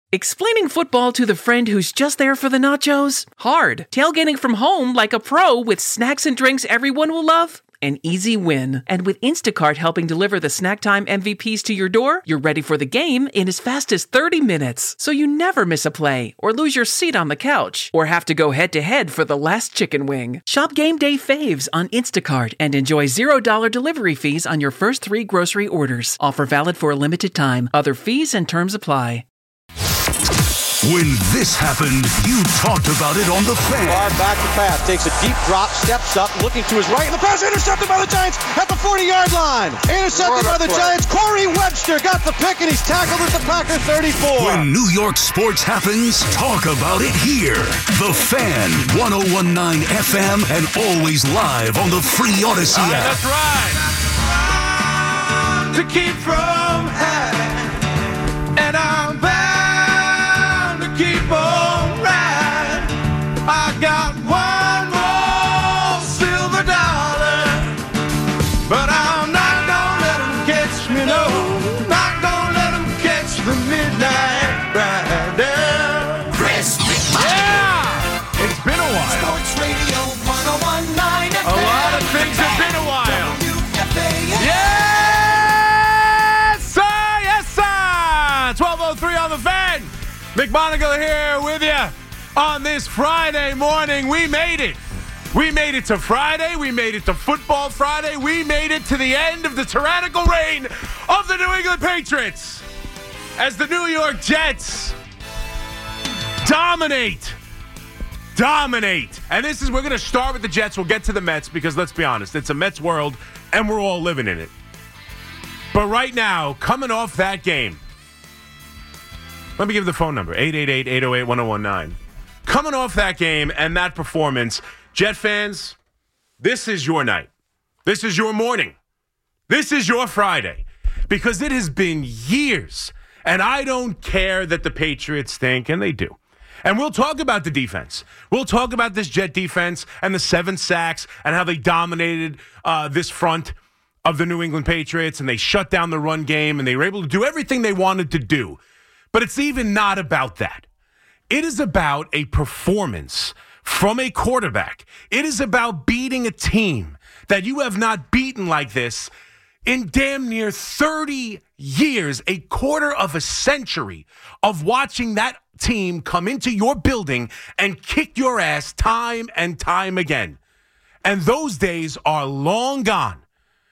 Explaining football to the friend who's just there for the nachos? Hard. Tailgating from home like a pro with snacks and drinks everyone will love? An easy win. And with Instacart helping deliver the snack time MVPs to your door, you're ready for the game in as fast as 30 minutes. So you never miss a play, or lose your seat on the couch, or have to go head-to-head for the last chicken wing. Shop Game Day Faves on Instacart and enjoy $0 delivery fees on your first 3 grocery orders. Offer valid for a limited time. Other fees and terms apply. When this happened, you talked about it on The Fan. Far back to pass, takes a deep drop, steps up, looking to his right, and the pass intercepted by the Giants at the 40-yard line. Intercepted by the Giants. Corey Webster got the pick, and he's tackled at the Packer 34. When New York sports happens, talk about it here. The Fan, 101.9 FM, and always live on the free Odyssey app. That's right. To keep from having, and I'm back. Keep on riding. I got one more silver dollar, but I'm not gonna let them catch me, no. Not gonna let them catch the midnight rider. Chris McMahon. Yeah! It's been a while. Sports Radio 101.9 FM. A lot of things have been a while. Yes, sir! Yes, sir! 12:03 on The Fan. McMonagle here with you on this Friday morning. We made it. We made it to Friday. We made it to Football Friday. We made it to the end of the tyrannical reign of the New England Patriots as the New York Jets dominate. And this is, we're going to start with the Jets. We'll get to the Mets because let's be honest, it's a Mets world and we're all living in it. But right now, coming off that game, let me give the phone number, 888-808-1019. Coming off that game and that performance, Jet fans, this is your night. This is your morning. This is your Friday. Because it has been years, and I don't care that the Patriots stink, and they do. And we'll talk about the defense. We'll talk about this Jet defense and the 7 sacks and how they dominated this front of the New England Patriots, and they shut down the run game, and they were able to do everything they wanted to do. But it's even not about that. It is about a performance from a quarterback. It is about beating a team that you have not beaten like this in damn near 30 years, a quarter of a century of watching that team come into your building and kick your ass time and time again. And those days are long gone.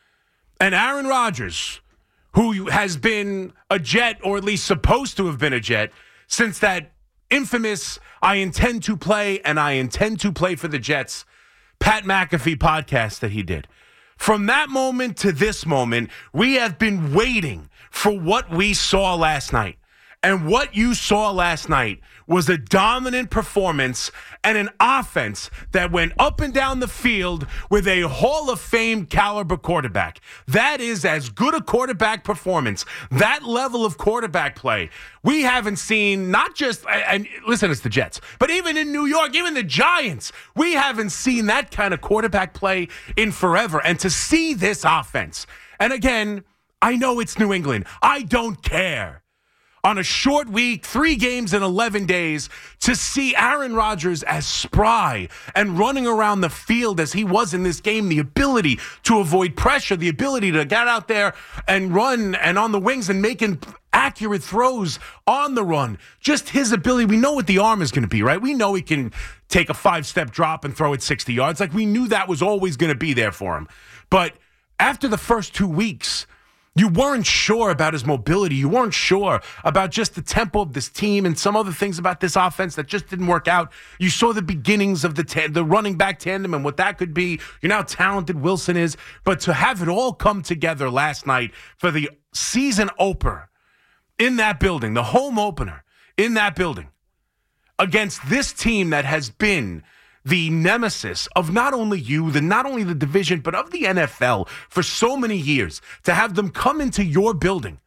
And Aaron Rodgers, who has been a Jet, or at least supposed to have been a Jet, since that infamous I intend to play and I intend to play for the Jets Pat McAfee podcast that he did. From that moment to this moment, we have been waiting for what we saw last night. And what you saw last night was a dominant performance and an offense that went up and down the field with a Hall of Fame caliber quarterback. That is as good a quarterback performance, that level of quarterback play, we haven't seen, not just, and listen, it's the Jets, but even in New York, even the Giants, we haven't seen that kind of quarterback play in forever. And to see this offense, and again, I know it's New England, I don't care. On a short week, 3 games in 11 days, to see Aaron Rodgers as spry and running around the field as he was in this game, the ability to avoid pressure, the ability to get out there and run and on the wings and making accurate throws on the run. Just his ability. We know what the arm is going to be, right? We know he can take a 5-step drop and throw it 60 yards. Like, we knew that was always going to be there for him. But after the first 2 weeks, you weren't sure about his mobility. You weren't sure about just the tempo of this team and some other things about this offense that just didn't work out. You saw the beginnings of the running back tandem and what that could be. You know how talented Wilson is. But to have it all come together last night for the season opener in that building, the home opener in that building, against this team that has been the nemesis of not only the division, but of the NFL for so many years, to have them come into your building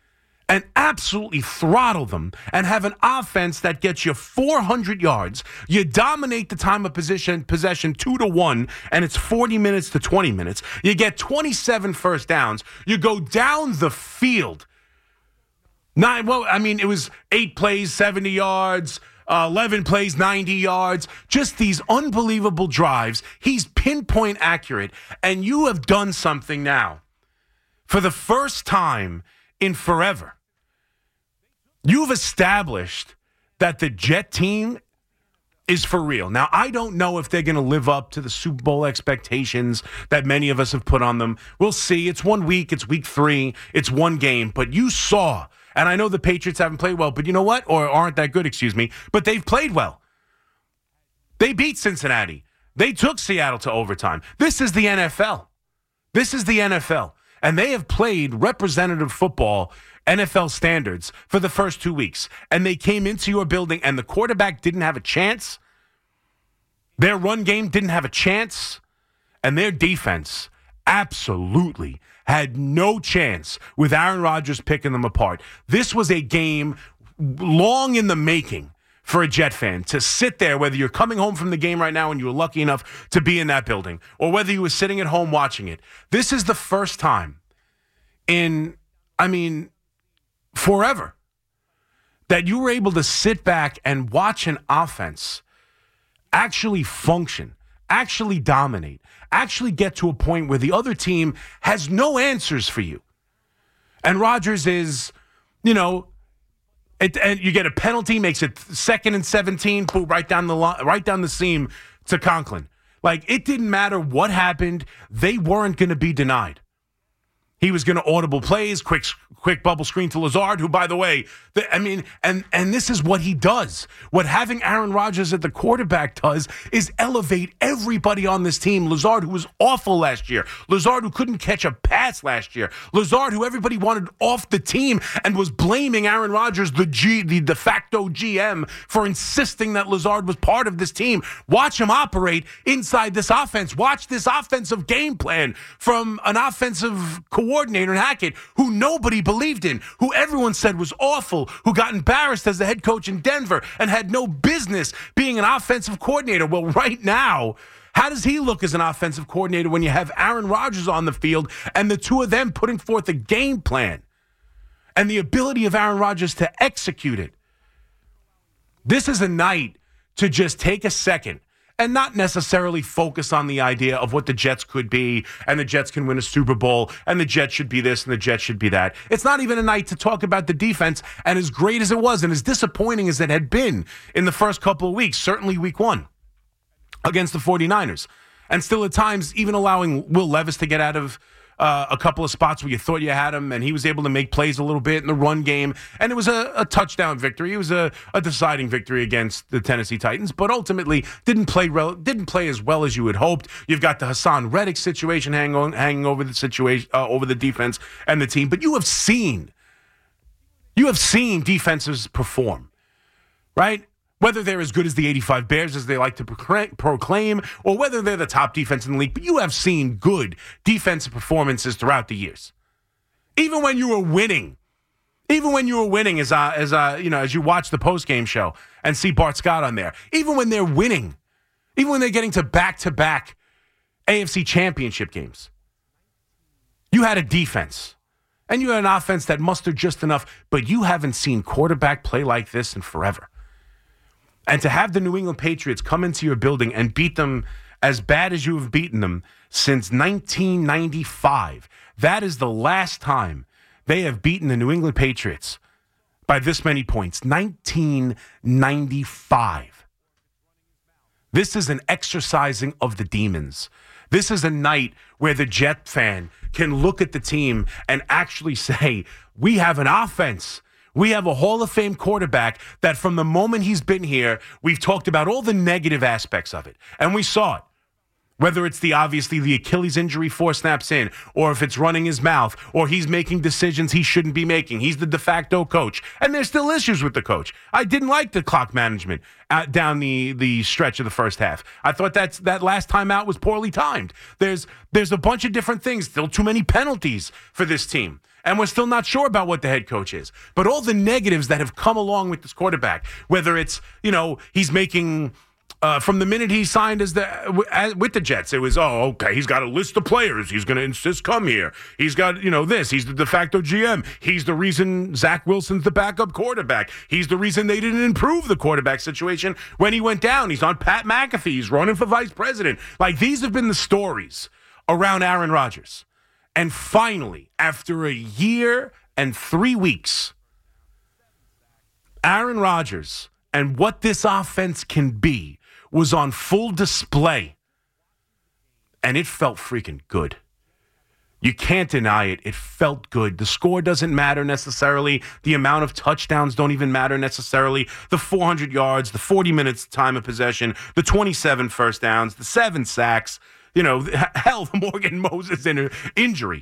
and absolutely throttle them and have an offense that gets you 400 yards. You dominate the time of possession 2-1, and it's 40 minutes to 20 minutes. You get 27 first downs. You go down the field It was 8 plays, 70 yards, 11 plays, 90 yards. Just these unbelievable drives. He's pinpoint accurate. And you have done something now. For the first time in forever, you've established that the Jet team is for real. Now, I don't know if they're going to live up to the Super Bowl expectations that many of us have put on them. We'll see. It's 1 week. It's week 3. It's one game. But you saw, and I know the Patriots haven't played well, but you know what? Or aren't that good, but they've played well. They beat Cincinnati. They took Seattle to overtime. This is the NFL. This is the NFL. And they have played representative football, NFL standards, for the first 2 weeks. And they came into your building and the quarterback didn't have a chance. Their run game didn't have a chance. And their defense absolutely had no chance with Aaron Rodgers picking them apart. This was a game long in the making for a Jet fan to sit there, whether you're coming home from the game right now and you were lucky enough to be in that building, or whether you were sitting at home watching it. This is the first time in, forever, that you were able to sit back and watch an offense actually function, actually dominate, actually get to a point where the other team has no answers for you. And Rodgers is, and you get a penalty, makes it 2nd and 17, boom, right down the seam to Conklin. Like, it didn't matter what happened. They weren't going to be denied. He was going to audible plays, quick bubble screen to Lazard, who, by the way, and this is what he does. What having Aaron Rodgers at the quarterback does is elevate everybody on this team. Lazard, who was awful last year. Lazard, who couldn't catch a pass last year. Lazard, who everybody wanted off the team and was blaming Aaron Rodgers, the de facto GM, for insisting that Lazard was part of this team. Watch him operate inside this offense. Watch this offensive game plan from an offensive coordinator in Hackett, who nobody believed in, who everyone said was awful, who got embarrassed as the head coach in Denver and had no business being an offensive coordinator. Well, right now, how does he look as an offensive coordinator when you have Aaron Rodgers on the field and the two of them putting forth a game plan and the ability of Aaron Rodgers to execute it? This is a night to just take a second and not necessarily focus on the idea of what the Jets could be, and the Jets can win a Super Bowl, and the Jets should be this, and the Jets should be that. It's not even a night to talk about the defense, and as great as it was, and as disappointing as it had been in the first couple of weeks, certainly week 1 against the 49ers, and still at times even allowing Will Levis to get out of a couple of spots where you thought you had him, and he was able to make plays a little bit in the run game, and it was a touchdown victory. It was a deciding victory against the Tennessee Titans, but ultimately didn't play as well as you had hoped. You've got the Hassan Reddick situation hanging over the situation, over the defense and the team, but you have seen defenses perform, right? Whether they're as good as the 85 Bears, as they like to proclaim, or whether they're the top defense in the league, but you have seen good defensive performances throughout the years. Even when you were winning, as you watch the postgame show and see Bart Scott on there, even when they're winning, even when they're getting to back-to-back AFC championship games, you had a defense. And you had an offense that mustered just enough, but you haven't seen quarterback play like this in forever. And to have the New England Patriots come into your building and beat them as bad as you have beaten them since 1995, that is the last time they have beaten the New England Patriots by this many points. 1995. This is an exercising of the demons. This is a night where the Jet fan can look at the team and actually say, we have an offense. We have a Hall of Fame quarterback that from the moment he's been here, we've talked about all the negative aspects of it. And we saw it. Whether it's the Achilles injury 4 snaps in, or if it's running his mouth, or he's making decisions he shouldn't be making. He's the de facto coach. And there's still issues with the coach. I didn't like the clock management down the stretch of the first half. I thought that last time out was poorly timed. There's a bunch of different things. Still too many penalties for this team. And we're still not sure about what the head coach is. But all the negatives that have come along with this quarterback, whether it's, he's making From the minute he signed with the Jets, it was, okay, he's got a list of players. He's going to insist come here. He's got, this. He's the de facto GM. He's the reason Zach Wilson's the backup quarterback. He's the reason they didn't improve the quarterback situation when he went down. He's on Pat McAfee. He's running for vice president. Like, these have been the stories around Aaron Rodgers. And finally, after a year and 3 weeks, Aaron Rodgers and what this offense can be was on full display, and it felt freaking good. You can't deny it. It felt good. The score doesn't matter necessarily. The amount of touchdowns don't even matter necessarily. The 400 yards, the 40 minutes time of possession, the 27 first downs, the 7 sacks, hell, the Morgan Moses injury.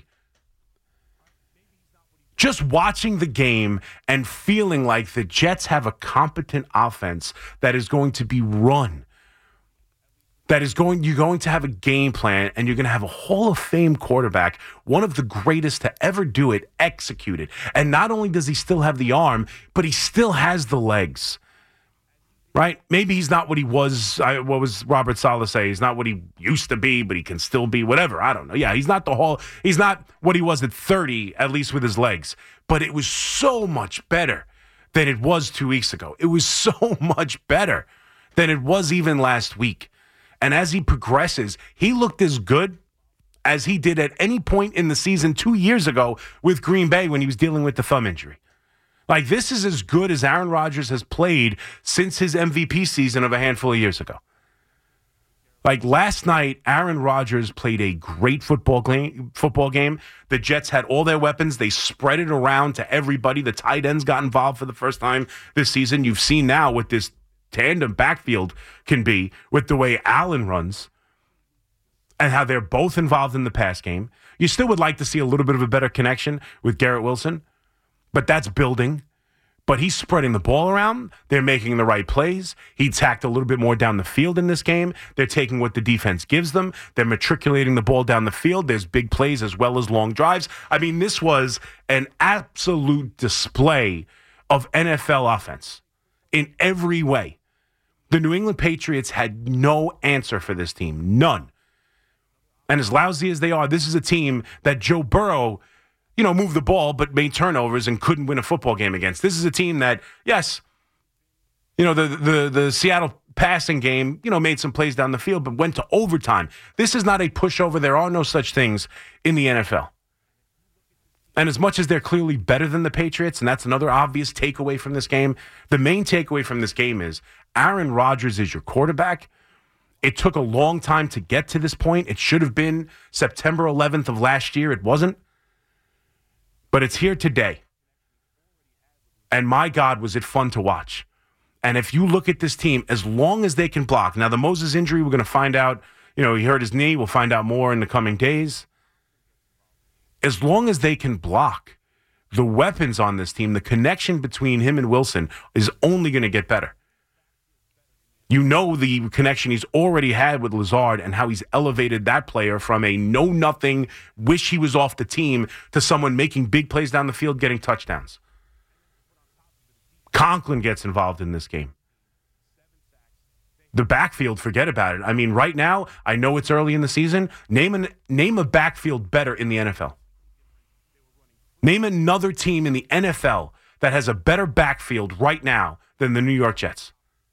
Just watching the game and feeling like the Jets have a competent offense that is going to be run. You're going to have a game plan, and you're going to have a Hall of Fame quarterback, one of the greatest to ever do it, execute it. And not only does he still have the arm, but he still has the legs. Right? Maybe he's not what he was. What was Robert Saleh say? He's not what he used to be, but he can still be whatever. I don't know. Yeah, he's not he's not what he was at 30, at least with his legs. But it was so much better than it was 2 weeks ago. It was so much better than it was even last week. And as he progresses, he looked as good as he did at any point in the season 2 years ago with Green Bay when he was dealing with the thumb injury. Like, this is as good as Aaron Rodgers has played since his MVP season of a handful of years ago. Like, last night, Aaron Rodgers played a great football game. The Jets had all their weapons. They spread it around to everybody. The tight ends got involved for the first time this season. You've seen now what this tandem backfield can be with the way Allen runs and how they're both involved in the pass game. You still would like to see a little bit of a better connection with Garrett Wilson, but that's building. But he's spreading the ball around. They're making the right plays. He tacked a little bit more down the field in this game. They're taking what the defense gives them. They're matriculating the ball down the field. There's big plays as well as long drives. I mean, this was an absolute display of NFL offense in every way. The New England Patriots had no answer for this team. None. And as lousy as they are, this is a team that Joe Burrow, moved the ball but made turnovers and couldn't win a football game against. This is a team that, yes, the Seattle passing game, made some plays down the field but went to overtime. This is not a pushover. There are no such things in the NFL. And as much as they're clearly better than the Patriots, and that's another obvious takeaway from this game, the main takeaway from this game is Aaron Rodgers is your quarterback. It took a long time to get to this point. It should have been September 11th of last year. It wasn't. But it's here today. And my God, was it fun to watch. And if you look at this team, as long as they can block. Now, the Moses injury, we're going to find out. He hurt his knee. We'll find out more in the coming days. As long as they can block, the weapons on this team, the connection between him and Wilson is only going to get better. The connection he's already had with Lazard and how he's elevated that player from a know-nothing, wish he was off the team to someone making big plays down the field, getting touchdowns. Conklin gets involved in this game. The backfield, forget about it. I mean, right now, I know it's early in the season. Name a backfield better in the NFL. Name another team in the NFL that has a better backfield right now than the New York Jets.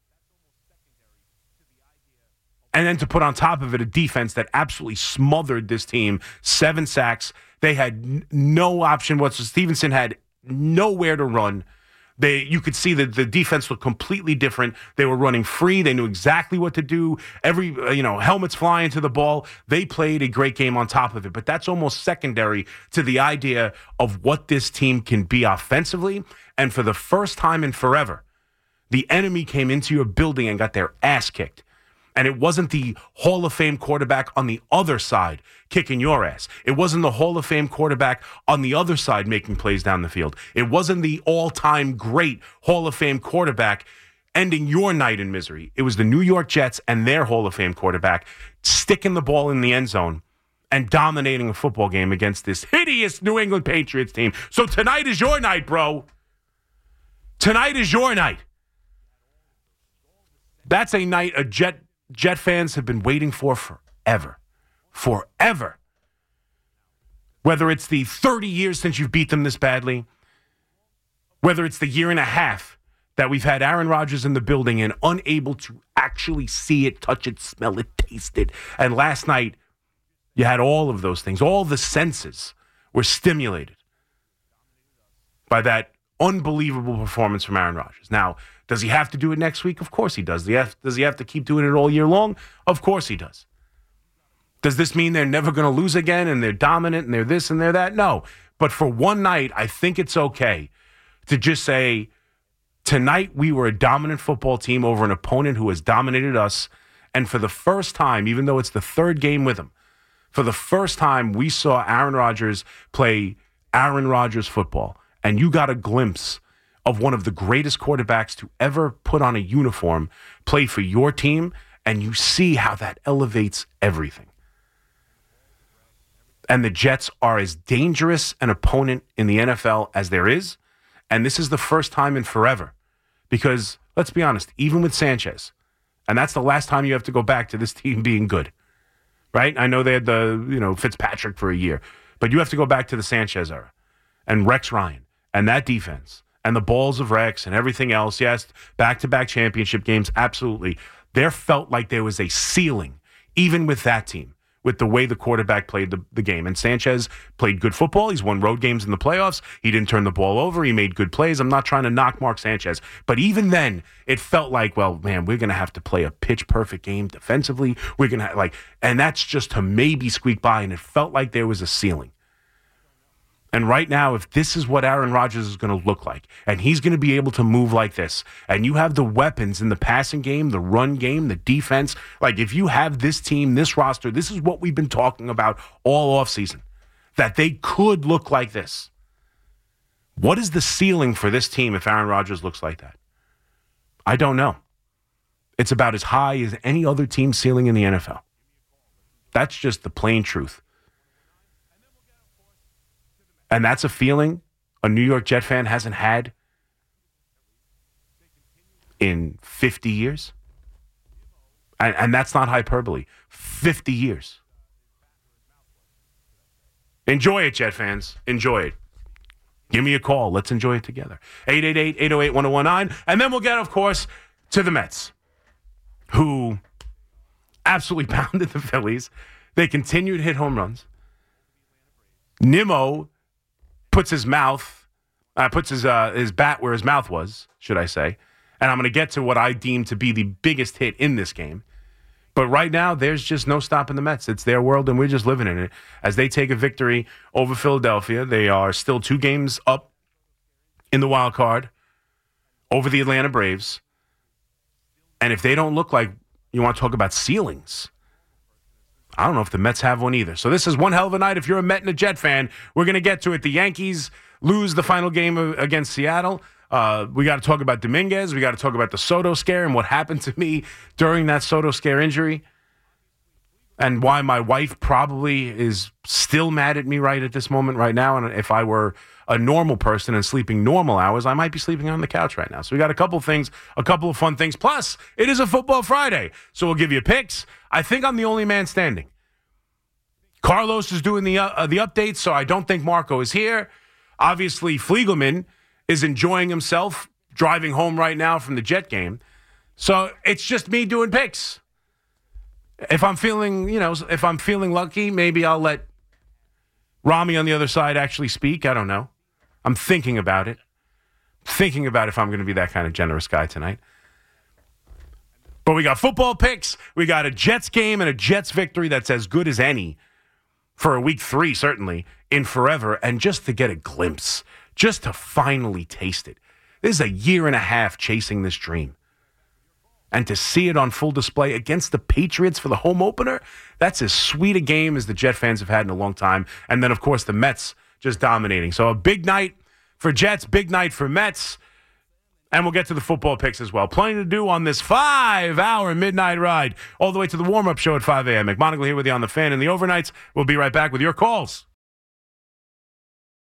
And then to put on top of it a defense that absolutely smothered this team. 7 sacks. They had no option whatsoever. Stevenson had nowhere to run. You could see that the defense looked completely different. They were running free. They knew exactly what to do. Every, helmets flying to the ball. They played a great game on top of it. But that's almost secondary to the idea of what this team can be offensively. And for the first time in forever, the enemy came into your building and got their ass kicked. And it wasn't the Hall of Fame quarterback on the other side kicking your ass. It wasn't the Hall of Fame quarterback on the other side making plays down the field. It wasn't the all-time great Hall of Fame quarterback ending your night in misery. It was the New York Jets and their Hall of Fame quarterback sticking the ball in the end zone and dominating a football game against this hideous New England Patriots team. So tonight is your night, bro. Tonight is your night. That's a night Jet fans have been waiting for forever. Forever. Whether it's the 30 years since you've beat them this badly, whether it's the year and a half that we've had Aaron Rodgers in the building and unable to actually see it, touch it, smell it, taste it. And last night, you had all of those things. All the senses were stimulated by that unbelievable performance from Aaron Rodgers. Now, does he have to do it next week? Of course he does. Does he have to keep doing it all year long? Of course he does. Does this mean they're never going to lose again and they're dominant and they're this and they're that? No. But for one night, I think it's okay to just say, tonight we were a dominant football team over an opponent who has dominated us. And for the first time, even though it's the third game with him, for the first time we saw Aaron Rodgers play Aaron Rodgers football. And you got a glimpse of one of the greatest quarterbacks to ever put on a uniform, play for your team, and you see how that elevates everything. And the Jets are as dangerous an opponent in the NFL as there is. And this is the first time in forever. Because, let's be honest, even with Sanchez, and that's the last time you have to go back to this team being good, right? I know they had Fitzpatrick for a year, but you have to go back to the Sanchez era and Rex Ryan and that defense and the balls of Rex and everything else. Yes, back-to-back championship games, absolutely. There felt like there was a ceiling, even with that team, with the way the quarterback played the game. And Sanchez played good football. He's won road games in the playoffs. He didn't turn the ball over. He made good plays. I'm not trying to knock Mark Sanchez. But even then, it felt like, well, man, we're going to have to play a pitch-perfect game defensively. We're going to and that's just to maybe squeak by. And it felt like there was a ceiling. And right now, if this is what Aaron Rodgers is going to look like, and he's going to be able to move like this, and you have the weapons in the passing game, the run game, the defense, like if you have this team, this roster, this is what we've been talking about all offseason, that they could look like this. What is the ceiling for this team if Aaron Rodgers looks like that? I don't know. It's about as high as any other team ceiling in the NFL. That's just the plain truth. And that's a feeling a New York Jet fan hasn't had in 50 years. And that's not hyperbole. 50 years. Enjoy it, Jet fans. Enjoy it. Give me a call. Let's enjoy it together. 888-808-1019. And then we'll get, of course, to the Mets, who absolutely pounded the Phillies. They continue to hit home runs. Nimmo puts his bat where his mouth was, should I say. And I'm going to get to what I deem to be the biggest hit in this game. But right now, there's just no stopping the Mets. It's their world, and we're just living in it. As they take a victory over Philadelphia, they are still 2 games up in the wild card over the Atlanta Braves. And if they don't look like, you want to talk about ceilings, I don't know if the Mets have one either. So this is one hell of a night if you're a Met and a Jet fan. We're going to get to it. The Yankees lose the final game against Seattle. We got to talk about Dominguez. We got to talk about the Soto scare and what happened to me during that Soto scare injury. And why my wife probably is still mad at me right at this moment right now. And if I were a normal person and sleeping normal hours, I might be sleeping on the couch right now. So we got a couple of things, a couple of fun things. Plus, it is a football Friday. So we'll give you picks. I think I'm the only man standing. Carlos is doing the updates, so I don't think Marco is here. Obviously, Fliegelman is enjoying himself driving home right now from the Jet game. So it's just me doing picks. If I'm feeling lucky, maybe I'll let Rami on the other side actually speak. I don't know. I'm thinking about it. Thinking about if I'm going to be that kind of generous guy tonight. But we got football picks. We got a Jets game and a Jets victory that's as good as any for a week 3, certainly, in forever. And just to get a glimpse, just to finally taste it. This is a year and a half chasing this dream. And to see it on full display against the Patriots for the home opener, that's as sweet a game as the Jet fans have had in a long time. And then, of course, the Mets just dominating. So a big night for Jets, big night for Mets. And we'll get to the football picks as well. Plenty to do on this 5-hour midnight ride all the way to the warm-up show at 5 a.m. McMonagle here with you on the Fan and the overnights. We'll be right back with your calls.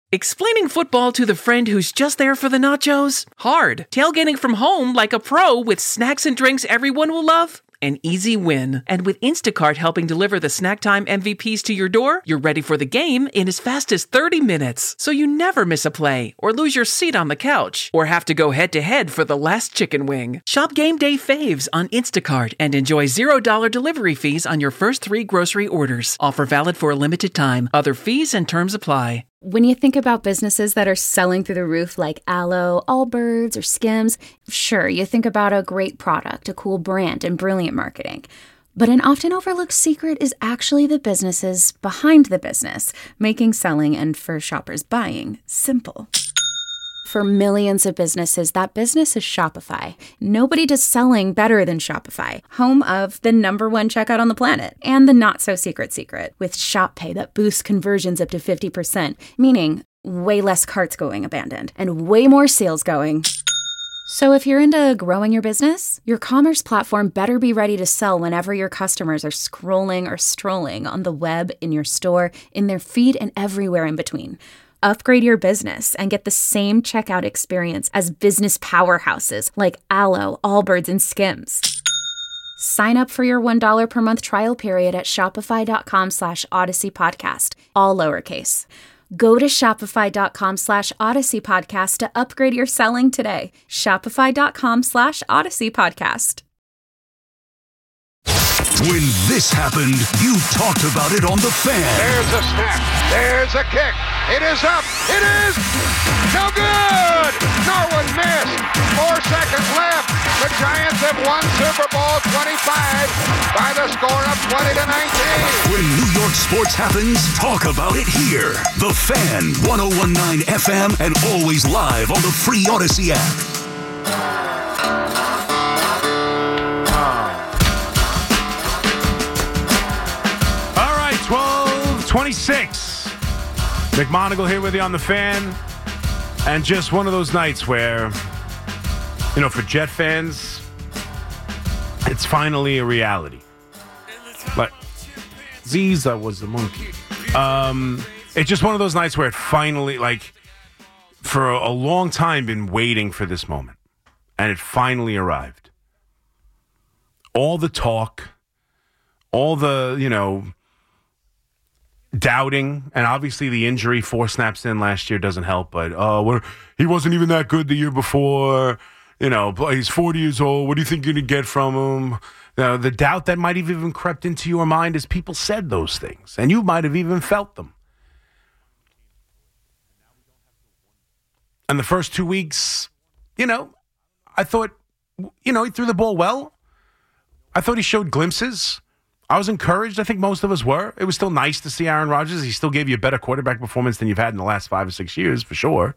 Explaining football to the friend who's just there for the nachos? Hard. Tailgating from home like a pro with snacks and drinks everyone will love? An easy win. And with Instacart helping deliver the snack time MVPs to your door, you're ready for the game in as fast as 30 minutes. So you never miss a play, or lose your seat on the couch, or have to go head-to-head for the last chicken wing. Shop Game Day Faves on Instacart and enjoy $0 delivery fees on your first 3 grocery orders. Offer valid for a limited time. Other fees and terms apply. When you think about businesses that are selling through the roof like Aloe, Allbirds, or Skims, sure, you think about a great product, a cool brand, and brilliant marketing. But an often overlooked secret is actually the businesses behind the business, making selling and, for shoppers, buying simple. For millions of businesses, that business is Shopify. Nobody does selling better than Shopify, home of the #1 checkout on the planet, and the not-so-secret secret, with Shop Pay that boosts conversions up to 50%, meaning way less carts going abandoned, and way more sales going. So if you're into growing your business, your commerce platform better be ready to sell whenever your customers are scrolling or strolling on the web, in your store, in their feed, and everywhere in between. Upgrade your business and get the same checkout experience as business powerhouses like Aloe, Allbirds, and Skims. Sign up for your $1 per month trial period at shopify.com/Odyssey Podcast, all lowercase. Go to shopify.com /Odyssey Podcast to upgrade your selling today. Shopify.com/Odyssey Podcast. When this happened, you talked about it on The Fan. There's a snap. There's a kick. It is up. It is no good. Norwood missed. 4 seconds left. The Giants have won Super Bowl 25 by the score of 20-19. When New York sports happens, talk about it here. The Fan, 101.9 FM, and always live on the free Odyssey app. All right, 12:26. McMonagle here with you on The Fan. And just one of those nights where, you know, for Jet fans, it's finally a reality. Like, Ziza was the monkey. It's just one of those nights where it finally, like, for a long time been waiting for this moment. And it finally arrived. All the talk, all the, you know, doubting, and obviously the injury 4 snaps in last year doesn't help, but he wasn't even that good the year before. You know, he's 40 years old. What do you think you're going to get from him? The doubt that might have even crept into your mind as people said those things, and you might have even felt them. And the first 2 weeks, you know, I thought, you know, he threw the ball well. I thought he showed glimpses. I was encouraged. I think most of us were. It was still nice to see Aaron Rodgers. He still gave you a better quarterback performance than you've had in the last 5 or 6 years, for sure.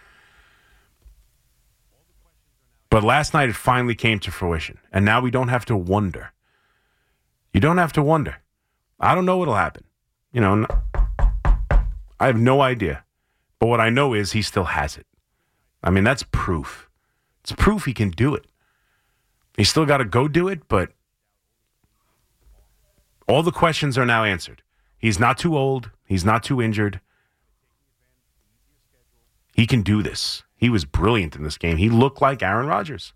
But last night, it finally came to fruition. And now we don't have to wonder. You don't have to wonder. I don't know what'll happen. You know, I have no idea. But what I know is he still has it. I mean, that's proof. It's proof he can do it. He's still got to go do it, but all the questions are now answered. He's not too old. He's not too injured. He can do this. He was brilliant in this game. He looked like Aaron Rodgers.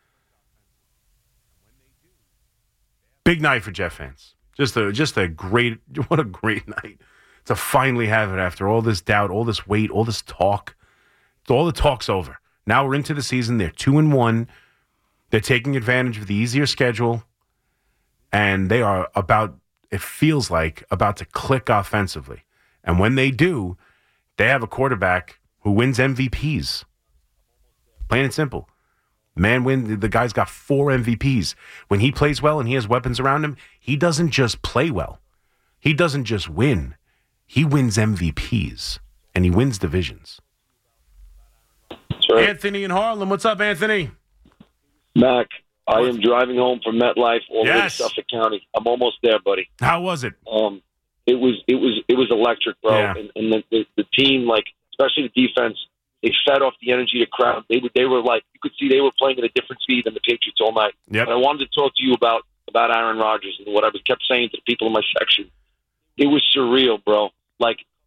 Big night for Jet fans. Just a great, what a great night to finally have it after all this doubt, all this wait, all this talk. All the talk's over. Now we're into the season. They're 2-1. They're taking advantage of the easier schedule. And they are about, it feels like, about to click offensively. And when they do, they have a quarterback who wins MVPs. Plain and simple. The guy's got 4 MVPs. When he plays well and he has weapons around him, he doesn't just play well. He doesn't just win. He wins MVPs. And he wins divisions. Right. Anthony in Harlem. What's up, Anthony? Mac, I am driving home from MetLife all the way to Suffolk County. I'm almost there, buddy. How was it? It was electric, bro. Yeah. And the team, like, especially the defense, they fed off the energy of the crowd. They were like, you could see they were playing at a different speed than the Patriots all night. Yep. But I wanted to talk to you about Aaron Rodgers and what I kept saying to the people in my section. It was surreal, bro. Like,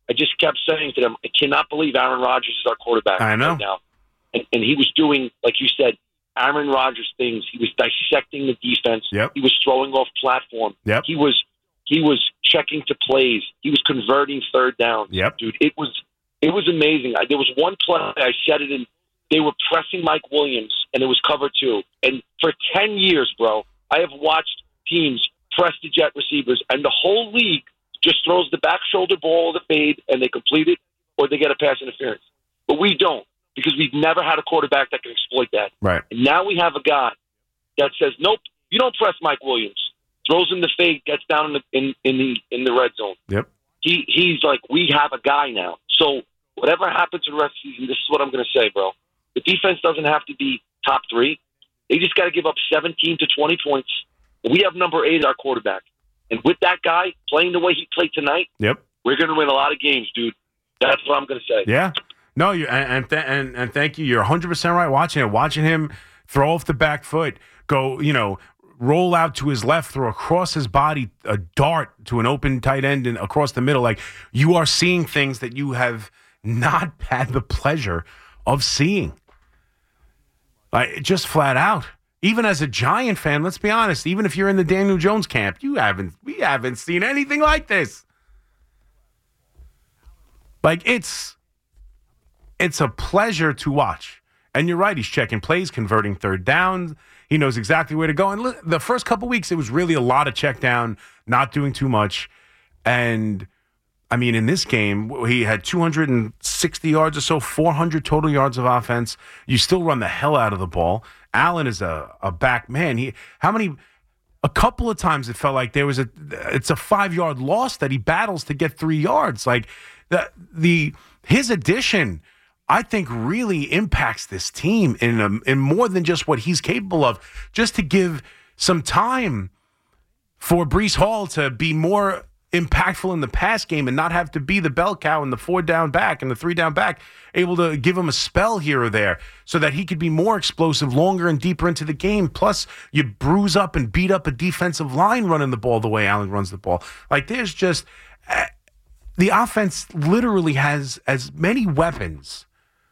I just kept saying to them, I cannot believe Aaron Rodgers is our quarterback I know. right now. And he was doing, like you said, Aaron Rodgers things. He was dissecting the defense. Yep. He was throwing off platform. Yep. He was checking to plays. He was converting third down. Yep. Dude, it was amazing. There was one play, I said it in, they were pressing Mike Williams, and it was cover 2. And for 10 years, bro, I have watched teams press the jet receivers, and the whole league just throws the back shoulder ball of the fade, and they complete it, or they get a pass interference. But we don't, because we've never had a quarterback that can exploit that. Right. And now we have a guy that says, nope, you don't press Mike Williams. Throws in the fade, gets down in the red zone. Yep. He's like, we have a guy now. So whatever happens in the rest of the season, this is what I'm going to say, bro. The defense doesn't have to be top 3. They just got to give up 17 to 20 points. We have number 8 our quarterback. And with that guy playing the way he played tonight, Yep. we're going to win a lot of games, dude. That's what I'm going to say. Yeah. No, and thank you. You're 100% right. Watching him throw off the back foot, go, roll out to his left, throw across his body, a dart to an open tight end and across the middle. Like, you are seeing things that you have not had the pleasure of seeing. Like, just flat out. Even as a Giant fan, let's be honest, even if you're in the Daniel Jones camp, we haven't seen anything like this. Like, it's a pleasure to watch. And you're right, he's checking plays, converting third downs. He knows exactly where to go. And the first couple weeks, it was really a lot of check down, not doing too much. And, I mean, in this game, he had 260 yards or so, 400 total yards of offense. You still run the hell out of the ball. Allen is a back man. A couple of times it felt like it's a 5-yard loss that he battles to get 3 yards. Like, his addition, I think, really impacts this team in more than just what he's capable of. Just to give some time for Breece Hall to be more impactful in the pass game and not have to be the bell cow and the 4-down back and the 3-down back, able to give him a spell here or there so that he could be more explosive, longer and deeper into the game. Plus, you bruise up and beat up a defensive line running the ball the way Allen runs the ball. Like, there's just the offense literally has as many weapons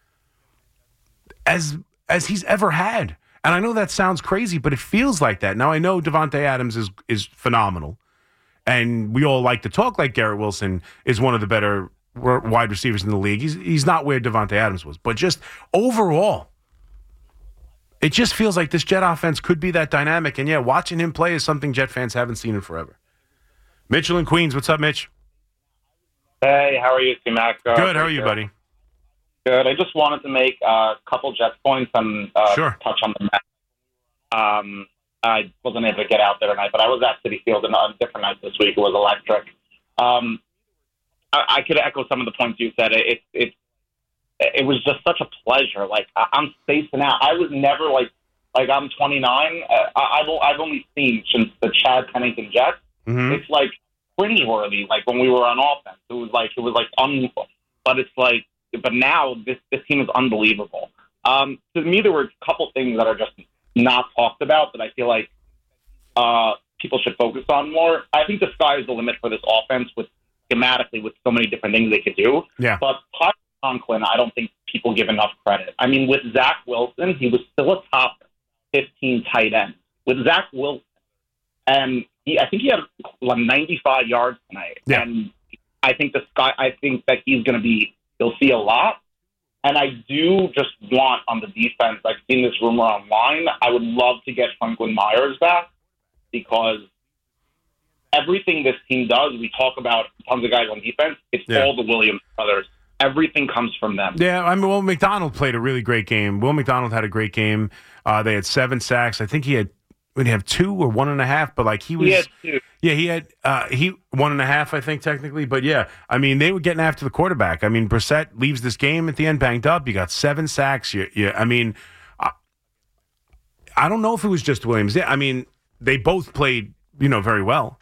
as he's ever had. And I know that sounds crazy, but it feels like that. Now, I know Davante Adams is phenomenal. And we all like to talk like Garrett Wilson is one of the better wide receivers in the league. He's not where Davante Adams was. But just overall, it just feels like this Jet offense could be that dynamic. And, yeah, watching him play is something Jet fans haven't seen in forever. Mitchell in Queens. What's up, Mitch? Hey, how are you, T-Mac? Good. How are you, buddy? Good. I just wanted to make a couple Jets points and touch on the Mets. I wasn't able to get out there tonight, but I was at Citi Field on different nights this week. It was electric. I could echo some of the points you said. It was just such a pleasure. Like, I'm spacing out. I was never like I'm 29. I've only seen since the Chad Pennington Jets. Mm-hmm. It's like cringeworthy. Like when we were on offense, it was like but it's like, but now this team is unbelievable. To me, there were a couple things that are just not talked about that I feel like people should focus on more. I think the sky is the limit for this offense schematically with so many different things they could do. Yeah. But Todd Conklin, I don't think people give enough credit. I mean, with Zach Wilson, he was still a top 15 tight end. With Zach Wilson, and I think he had 95 yards tonight. Yeah. And I think that you'll see a lot. And I do just want on the defense, I've seen this rumor online, I would love to get Franklin Myers back because everything this team does, we talk about tons of guys on defense, it's all the Williams brothers. Everything comes from them. Yeah, I mean, Will McDonald played a really great game. Will McDonald had a great game. They had 7 sacks. I think he had 2 or 1.5, but like he had 2. Yeah, he had 1.5, I think, technically. But yeah, I mean, they were getting after the quarterback. I mean, Brissett leaves this game at the end banged up. You got 7 sacks. I mean, I don't know if it was just Williams. Yeah, I mean, they both played, very well.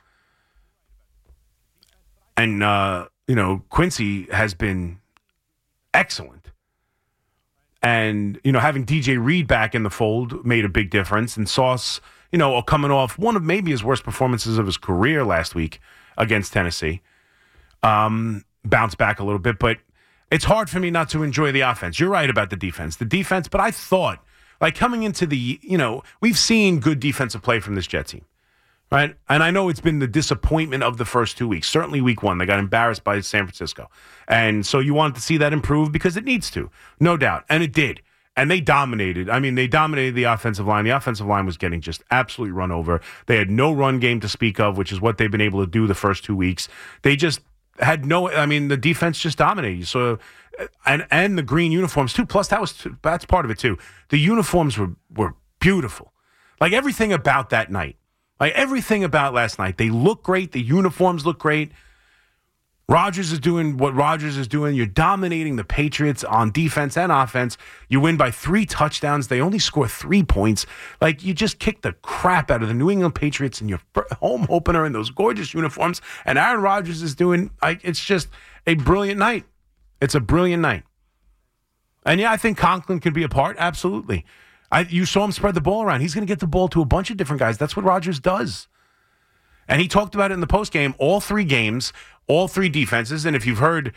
And, Quincy has been excellent. And, having DJ Reed back in the fold made a big difference. And Sauce, coming off one of maybe his worst performances of his career last week against Tennessee. bounce back a little bit, but it's hard for me not to enjoy the offense. You're right about the defense, but I thought, like coming into we've seen good defensive play from this Jet team, right? And I know it's been the disappointment of the first 2 weeks. Certainly week 1, they got embarrassed by San Francisco. And so you wanted to see that improve because it needs to, no doubt. And it did. And they dominated. I mean, they dominated the offensive line. The offensive line was getting just absolutely run over. They had no run game to speak of, which is what they've been able to do the first 2 weeks. They just had the defense just dominated. So, and the green uniforms too. Plus, that's part of it too. The uniforms were beautiful. Like everything about that night. Like everything about last night. They look great. The uniforms look great. Rodgers is doing what Rodgers is doing. You're dominating the Patriots on defense and offense. You win by 3 touchdowns. They only score 3 points. Like, you just kicked the crap out of the New England Patriots in your home opener in those gorgeous uniforms. And Aaron Rodgers is doing, it's just a brilliant night. It's a brilliant night. And yeah, I think Conklin can be a part. Absolutely. You saw him spread the ball around. He's going to get the ball to a bunch of different guys. That's what Rodgers does. And he talked about it in the postgame, all 3 games, all 3 defenses. And if you've heard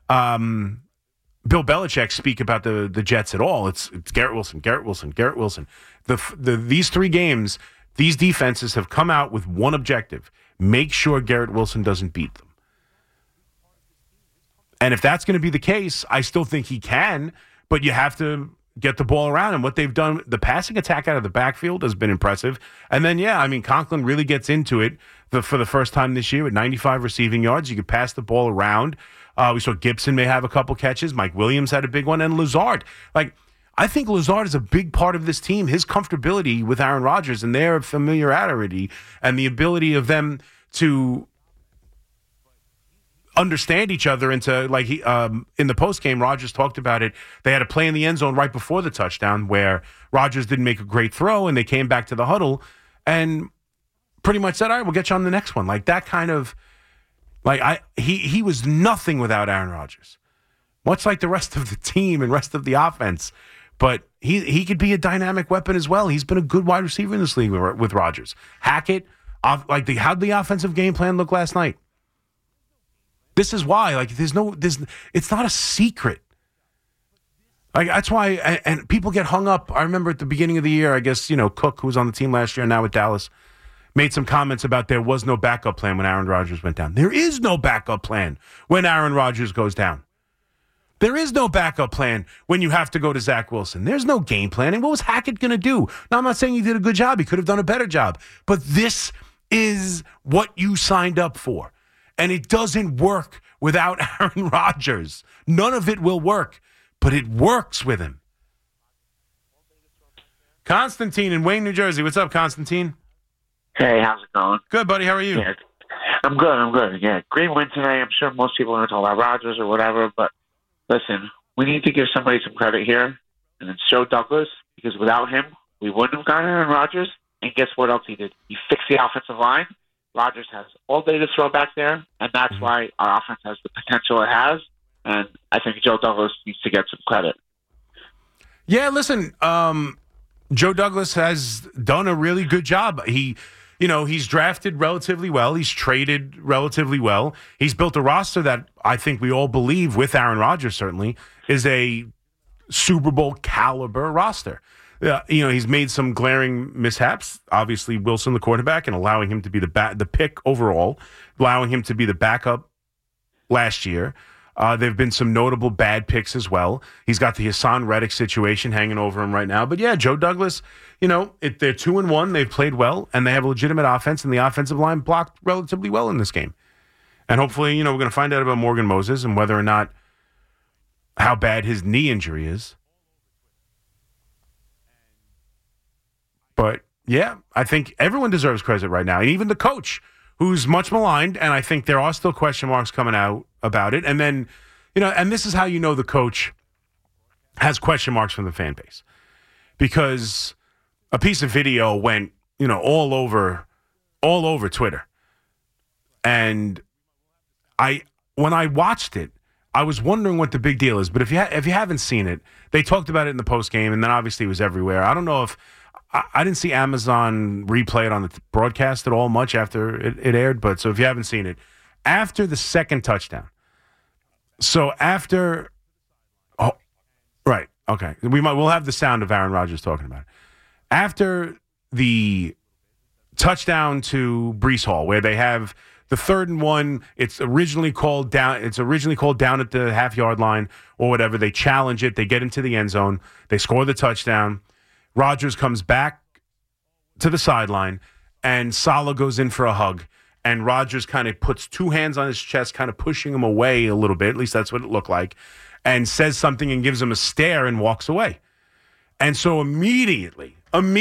Bill Belichick speak about the Jets at all, it's Garrett Wilson, Garrett Wilson, Garrett Wilson. These 3 games, these defenses have come out with one objective: make sure Garrett Wilson doesn't beat them. And if that's going to be the case, I still think he can, but you have to get the ball around. And what they've done, the passing attack out of the backfield has been impressive. And then, Conklin really gets into it for the first time this year at 95 receiving yards. You could pass the ball around. We saw Gibson may have a couple catches. Mike Williams had a big one. And Lazard. I think Lazard is a big part of this team. His comfortability with Aaron Rodgers and their familiarity and the ability of them to understand each other into, in the postgame, Rodgers talked about it. They had a play in the end zone right before the touchdown where Rodgers didn't make a great throw, and they came back to the huddle and pretty much said, all right, we'll get you on the next one. Like that kind of, he was nothing without Aaron Rodgers, much like the rest of the team and rest of the offense. But he could be a dynamic weapon as well. He's been a good wide receiver in this league with Rodgers. Hackett, how'd the offensive game plan look last night? This is why, it's not a secret. That's why, and people get hung up. I remember at the beginning of the year, I guess, Cook, who was on the team last year, now with Dallas, made some comments about there was no backup plan when Aaron Rodgers went down. There is no backup plan when Aaron Rodgers goes down. There is no backup plan when you have to go to Zach Wilson. There's no game planning. What was Hackett going to do? Now, I'm not saying he did a good job. He could have done a better job. But this is what you signed up for. And it doesn't work without Aaron Rodgers. None of it will work, but it works with him. Constantine in Wayne, New Jersey. What's up, Constantine? Hey, how's it going? Good, buddy. How are you? Yeah, I'm good. Yeah, great win today. I'm sure most people are going to talk about Rodgers or whatever, but listen, we need to give somebody some credit here, and it's Joe Douglas, because without him, we wouldn't have gotten Aaron Rodgers. And guess what else he did? He fixed the offensive line. Rodgers has all day to throw back there, and that's why our offense has the potential it has. And I think Joe Douglas needs to get some credit. Yeah, listen, Joe Douglas has done a really good job. He's drafted relatively well. He's traded relatively well. He's built a roster that I think we all believe, with Aaron Rodgers certainly, is a Super Bowl caliber roster. He's made some glaring mishaps. Obviously, Wilson, the quarterback, and allowing him to be the pick overall, allowing him to be the backup last year. There have been some notable bad picks as well. He's got the Hassan Reddick situation hanging over him right now. But yeah, Joe Douglas, they're 2-1. They've played well, and they have a legitimate offense, and the offensive line blocked relatively well in this game. And hopefully, we're going to find out about Morgan Moses and whether or not how bad his knee injury is. But yeah, I think everyone deserves credit right now, and even the coach, who's much maligned, and I think there are still question marks coming out about it. And then, and this is how you know the coach has question marks from the fan base, because a piece of video went, all over Twitter. And when I watched it, I was wondering what the big deal is. But if you haven't seen it, they talked about it in the post game, and then obviously it was everywhere. I don't know if I didn't see Amazon replay it on the broadcast at all much after it aired. But so if you haven't seen it, after the second touchdown, So after, right, okay, we'll have the sound of Aaron Rodgers talking about it. After the touchdown to Breece Hall, where they have the 3rd and 1, it's originally called down at the half-yard line or whatever. They challenge it. They get into the end zone. They score the touchdown. Rodgers comes back to the sideline, and Saleh goes in for a hug. And Rodgers kind of puts 2 hands on his chest, kind of pushing him away a little bit. At least that's what it looked like. And says something and gives him a stare and walks away. And so immediately,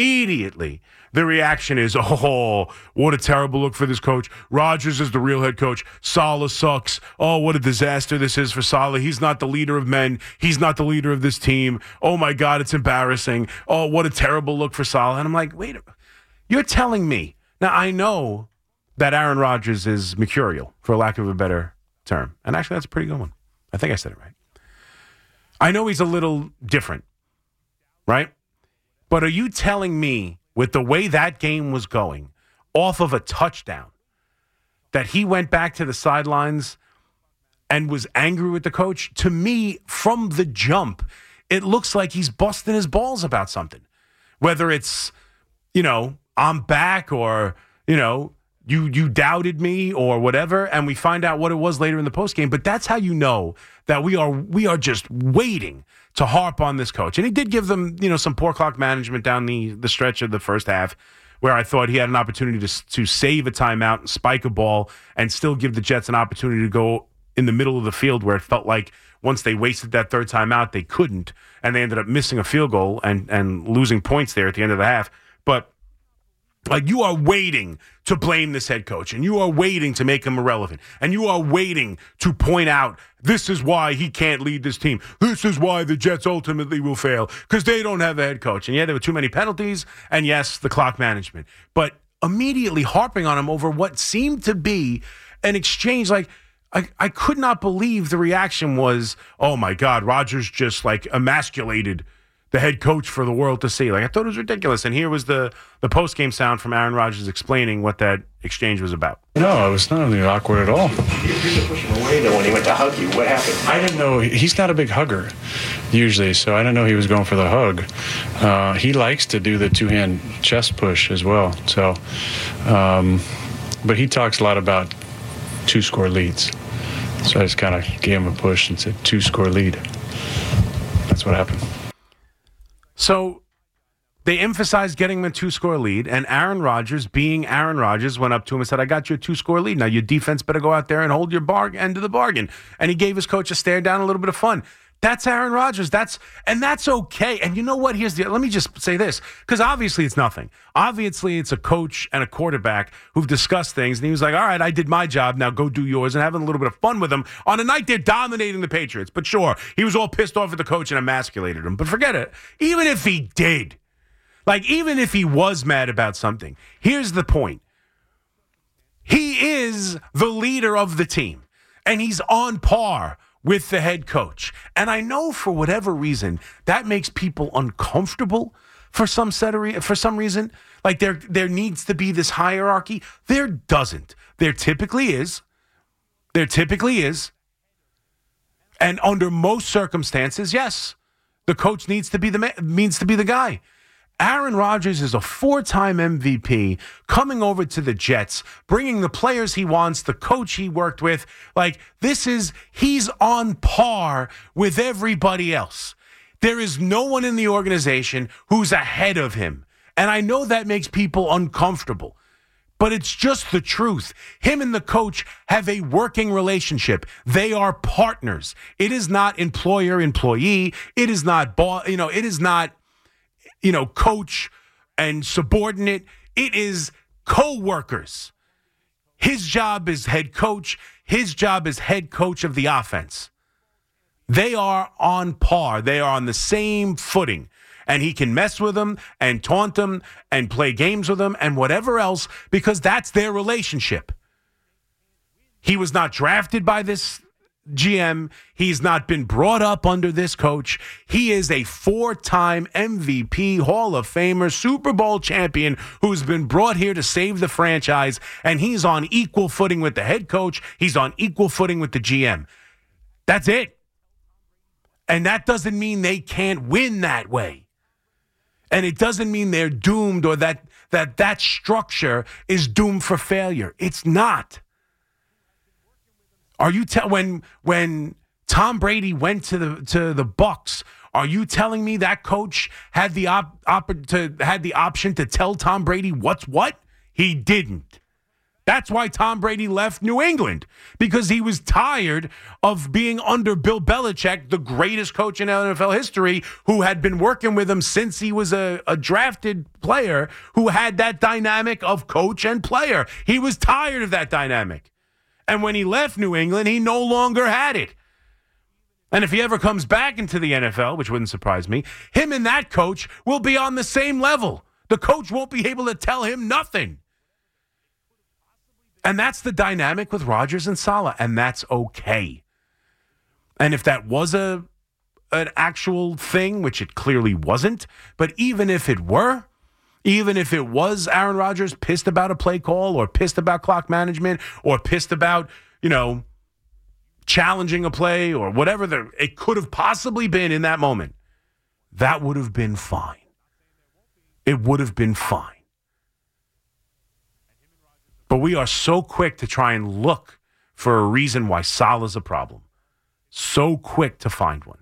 the reaction is, oh, what a terrible look for this coach. Rodgers is the real head coach. Saleh sucks. Oh, what a disaster this is for Saleh. He's not the leader of men. He's not the leader of this team. Oh, my God, it's embarrassing. Oh, what a terrible look for Saleh. And I'm like, wait, you're telling me. Now, I know that Aaron Rodgers is mercurial, for lack of a better term. And actually, that's a pretty good one. I think I said it right. I know he's a little different, right? But are you telling me, with the way that game was going, off of a touchdown, that he went back to the sidelines and was angry with the coach? To me, from the jump, it looks like he's busting his balls about something. Whether it's, I'm back, or, you doubted me or whatever, and we find out what it was later in the postgame. But that's how you know that we are just waiting to harp on this coach. And he did give them, some poor clock management down the stretch of the first half, where I thought he had an opportunity to save a timeout and spike a ball and still give the Jets an opportunity to go in the middle of the field, where it felt like once they wasted that 3rd timeout, they couldn't, and they ended up missing a field goal and losing points there at the end of the half. But you are waiting to blame this head coach, and you are waiting to make him irrelevant, and you are waiting to point out this is why he can't lead this team. This is why the Jets ultimately will fail, because they don't have a head coach. And yeah, there were too many penalties, and yes, the clock management. But immediately harping on him over what seemed to be an exchange, I could not believe the reaction was, oh my God, Rodgers just emasculated the head coach for the world to see. I thought it was ridiculous. And here was the post-game sound from Aaron Rodgers explaining what that exchange was about. No, it was not really awkward at all. You didn't push him away, though, when he went to hug you. What happened? I didn't know. He's not a big hugger, usually, so I didn't know he was going for the hug. He likes to do the 2-hand chest push as well. So, but he talks a lot about 2-score leads. So I just kind of gave him a push and said, 2-score lead. That's what happened. So they emphasized getting him a 2-score lead, and Aaron Rodgers, being Aaron Rodgers, went up to him and said, I got you a 2-score lead. Now your defense better go out there and hold your end of the bargain. And he gave his coach a stare down, a little bit of fun. That's Aaron Rodgers. That's okay. And you know what? Let me just say this, because obviously it's nothing. Obviously it's a coach and a quarterback who've discussed things, and he was like, all right, I did my job, now go do yours, and having a little bit of fun with them on a night they're dominating the Patriots. But sure, he was all pissed off at the coach and emasculated him. But forget it. Even if he did, even if he was mad about something, here's the point. He is the leader of the team, and he's on par with the head coach. And I know for whatever reason, that makes people uncomfortable for some reason. There needs to be this hierarchy. There doesn't. There typically is. And under most circumstances, yes, the coach needs to be the guy. Aaron Rodgers is a 4-time MVP coming over to the Jets, bringing the players he wants, the coach he worked with. He's on par with everybody else. There is no one in the organization who's ahead of him. And I know that makes people uncomfortable, but it's just the truth. Him and the coach have a working relationship. They are partners. It is not employer-employee. It is not it is not coach and subordinate. It is co-workers. His job is head coach. His job is head coach of the offense. They are on par. They are on the same footing. And he can mess with them and taunt them and play games with them and whatever else, because that's their relationship. He was not drafted by this GM. He's not been brought up under this coach. He is a 4-time MVP, Hall of Famer, Super Bowl champion who's been brought here to save the franchise, and he's on equal footing with the head coach. He's on equal footing with the GM. That's it. And that doesn't mean they can't win that way. And it doesn't mean they're doomed or that structure is doomed for failure. It's not. Are you when Tom Brady went to the Bucs, are you telling me that coach had the option to tell Tom Brady what's what? He didn't. That's why Tom Brady left New England, because he was tired of being under Bill Belichick, the greatest coach in NFL history, who had been working with him since he was a drafted player who had that dynamic of coach and player. He was tired of that dynamic. And when he left New England, he no longer had it. And if he ever comes back into the NFL, which wouldn't surprise me, him and that coach will be on the same level. The coach won't be able to tell him nothing. And that's the dynamic with Rodgers and Saleh, and that's okay. And if that was an actual thing, which it clearly wasn't, but even if it were, even if it was Aaron Rodgers pissed about a play call or pissed about clock management or pissed about, challenging a play or whatever it could have possibly been in that moment, that would have been fine. It would have been fine. But we are so quick to try and look for a reason why Saleh's a problem. So quick to find one.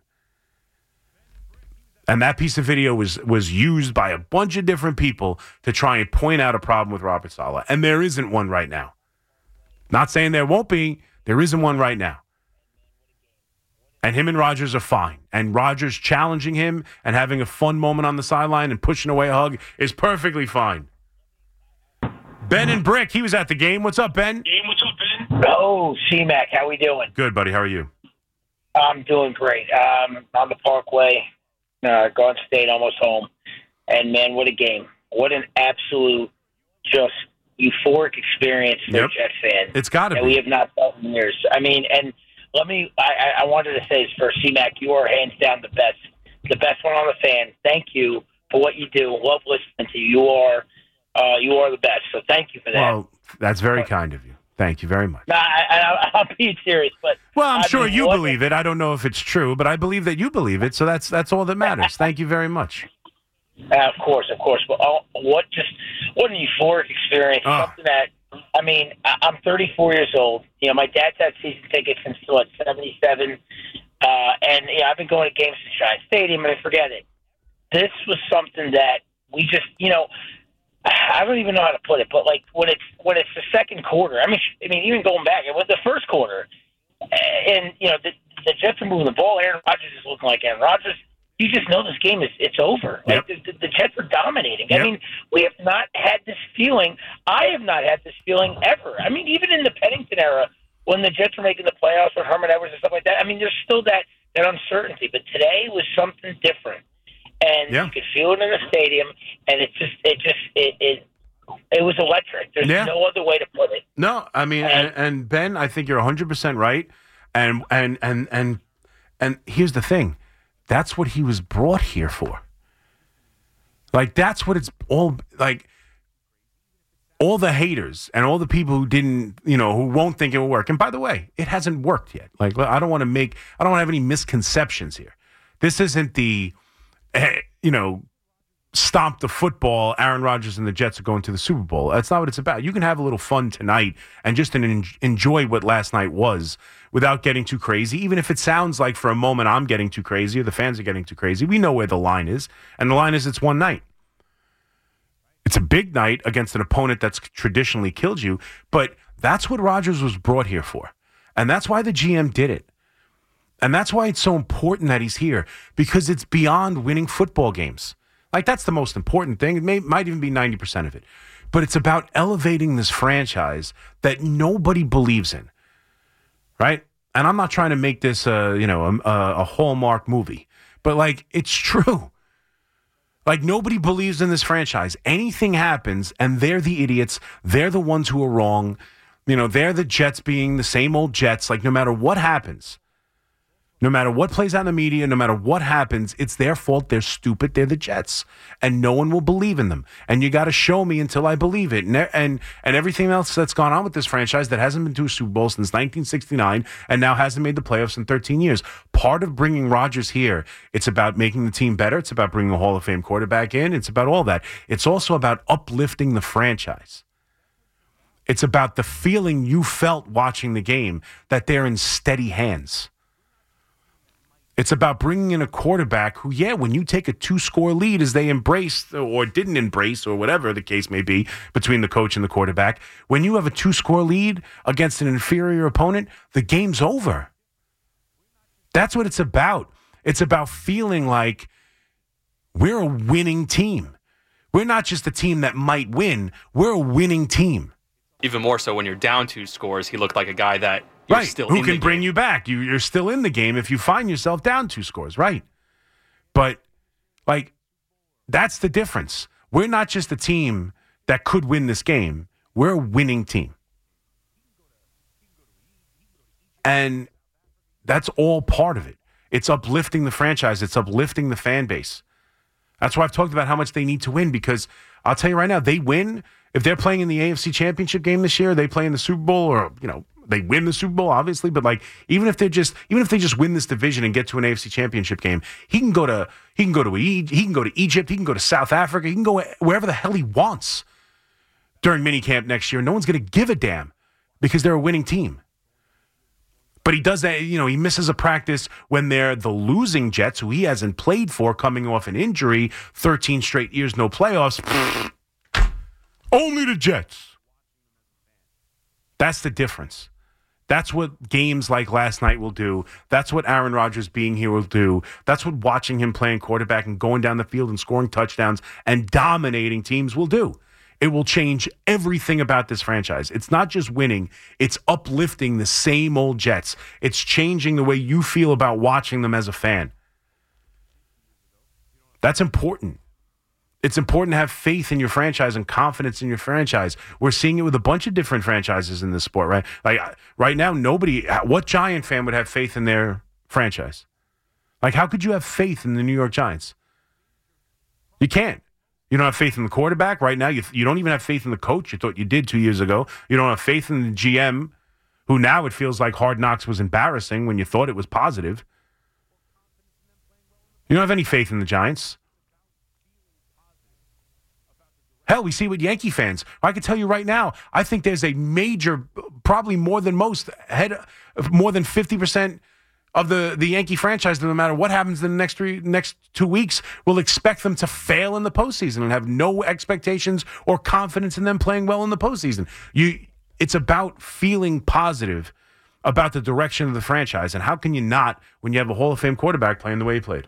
And that piece of video was used by a bunch of different people to try and point out a problem with Robert Saleh. And there isn't one right now. Not saying there won't be. There isn't one right now. And him and Rodgers are fine. And Rodgers challenging him and having a fun moment on the sideline and pushing away a hug is perfectly fine. Ben and Brick, he was at the game. What's up, Ben? Oh, C-Mac, how we doing? Good, buddy. How are you? I'm doing great. On the Parkway, Garden State, almost home. And, man, what a game. What an absolute just euphoric experience for a Jet fan. It's got to be. We have not felt in years. I mean, and I wanted to say this first, C-Mac, you are hands down the best one on the fan. Thank you for what you do. Love listening to you. You are the best, so thank you for that. Well, that's very kind of you. Thank you very much. No, I'm being serious, but I'm sure you believe it. I don't know if it's true, but I believe that you believe it, so that's all that matters. Thank you very much. Of course. But what an euphoric experience. Something that, I mean, I'm 34 years old. My dad's had season tickets since 77, and I've been going to games at Giant Stadium, and I forget it. This was something that we just, I don't even know how to put it, but like when it's the second quarter, I mean, even going back, it was the first quarter, and the Jets are moving the ball. Aaron Rodgers is looking like Aaron Rodgers. You just know this game it's over. Yep. Like the Jets are dominating. Yep. I mean, we have not had this feeling. I have not had this feeling ever. I mean, even in the Pennington era, when the Jets were making the playoffs with Herman Edwards and stuff like that. I mean, there's still that uncertainty, but today was something different. And you could feel it in the stadium, and it was electric. There's no other way to put it. No, I mean, and Ben, I think you're 100% right. And here's the thing, that's what he was brought here for. Like that's what it's all like. All the haters and all the people who didn't, who won't think it will work. And by the way, it hasn't worked yet. Like I don't want to have any misconceptions here. This isn't the stomp the football, Aaron Rodgers and the Jets are going to the Super Bowl. That's not what it's about. You can have a little fun tonight and just enjoy what last night was without getting too crazy, even if it sounds like for a moment I'm getting too crazy or the fans are getting too crazy. We know where the line is, and the line is it's one night. It's a big night against an opponent that's traditionally killed you, but that's what Rodgers was brought here for, and that's why the GM did it. And that's why it's so important that he's here, because it's beyond winning football games. Like, that's the most important thing. It might even be 90% of it. But it's about elevating this franchise that nobody believes in, right? And I'm not trying to make this a Hallmark movie, but, like, it's true. Like, nobody believes in this franchise. Anything happens, and they're the idiots. They're the ones who are wrong. They're the Jets being the same old Jets. Like, no matter what happens, No matter what plays out in the media, no matter what happens, it's their fault. They're stupid. They're the Jets. And no one will believe in them. And you got to show me until I believe it. And everything else that's gone on with this franchise that hasn't been to a Super Bowl since 1969 and now hasn't made the playoffs in 13 years. Part of bringing Rodgers here, it's about making the team better. It's about bringing a Hall of Fame quarterback in. It's about all that. It's also about uplifting the franchise. It's about the feeling you felt watching the game that they're in steady hands. It's about bringing in a quarterback who, when you take a 2-score lead as they embraced or didn't embrace or whatever the case may be between the coach and the quarterback, when you have a 2-score lead against an inferior opponent, the game's over. That's what it's about. It's about feeling like we're a winning team. We're not just a team that might win. We're a winning team. Even more so when you're down 2 scores, he looked like a guy that right, still who can bring you back. You're still in the game if you find yourself down 2 scores, right? But, that's the difference. We're not just a team that could win this game. We're a winning team. And that's all part of it. It's uplifting the franchise. It's uplifting the fan base. That's why I've talked about how much they need to win, because I'll tell you right now, they win. If they're playing in the AFC Championship game this year, they play in the Super Bowl, or, they win the Super Bowl, obviously, but even if they just win this division and get to an AFC Championship game, he can go to Egypt, he can go to South Africa, he can go wherever the hell he wants during minicamp next year. No one's going to give a damn because they're a winning team. But he does that, he misses a practice when they're the losing Jets, who he hasn't played for, coming off an injury, 13 straight years, no playoffs. Only the Jets. That's the difference. That's what games like last night will do. That's what Aaron Rodgers being here will do. That's what watching him playing quarterback and going down the field and scoring touchdowns and dominating teams will do. It will change everything about this franchise. It's not just winning. It's uplifting the same old Jets. It's changing the way you feel about watching them as a fan. That's important. It's important to have faith in your franchise and confidence in your franchise. We're seeing it with a bunch of different franchises in this sport, right? Right now, what Giant fan would have faith in their franchise? How could you have faith in the New York Giants? You can't. You don't have faith in the quarterback right now. You don't even have faith in the coach. You thought you did 2 years ago. You don't have faith in the GM, who now it feels like Hard Knocks was embarrassing when you thought it was positive. You don't have any faith in the Giants. Hell, we see with Yankee fans. I can tell you right now, I think there's a major, probably more than 50% of the Yankee franchise, no matter what happens in the next 2 weeks, will expect them to fail in the postseason and have no expectations or confidence in them playing well in the postseason. It's about feeling positive about the direction of the franchise, and how can you not when you have a Hall of Fame quarterback playing the way he played?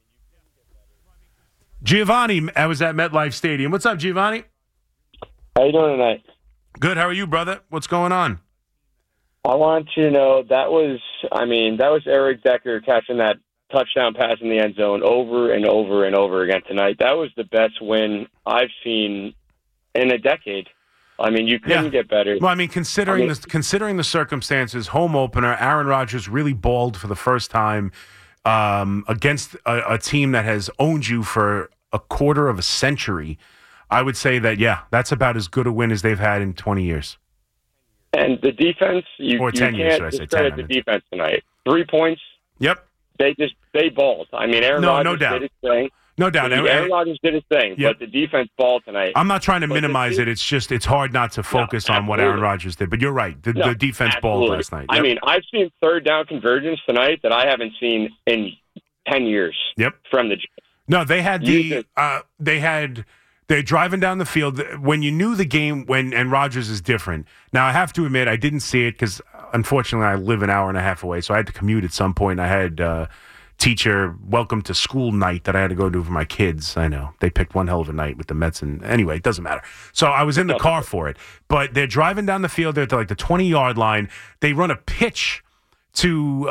Giovanni, I was at MetLife Stadium. What's up, Giovanni? How you doing tonight? Good. How are you, brother? What's going on? I want you to know that was Eric Decker catching that touchdown pass in the end zone over and over and over again tonight. That was the best win I've seen in a decade. You couldn't get better. Well, considering the circumstances, home opener, Aaron Rodgers really balled for the first time against a team that has owned you for a quarter of a century. I would say that, that's about as good a win as they've had in 20 years. And the defense, you can't discredit the defense tonight. 3 points. Yep. They balled. Aaron Rodgers did his thing. No doubt. Aaron Rodgers did his thing, but the defense balled tonight. I'm not trying to minimize it. It's hard not to focus on what Aaron Rodgers did. But you're right. The defense balled last night. Yep. I've seen third down conversions tonight that I haven't seen in 10 years. Yep. From the Jets. No, they had they're driving down the field when you knew the game and Rodgers is different. Now, I have to admit, I didn't see it because, unfortunately, I live an hour and a half away, so I had to commute at some point. I had teacher welcome to school night that I had to go to for my kids. I know. They picked one hell of a night with the Mets, and anyway, it doesn't matter. So I was in the car for it. But they're driving down the field. They're at the 20-yard line. They run a pitch to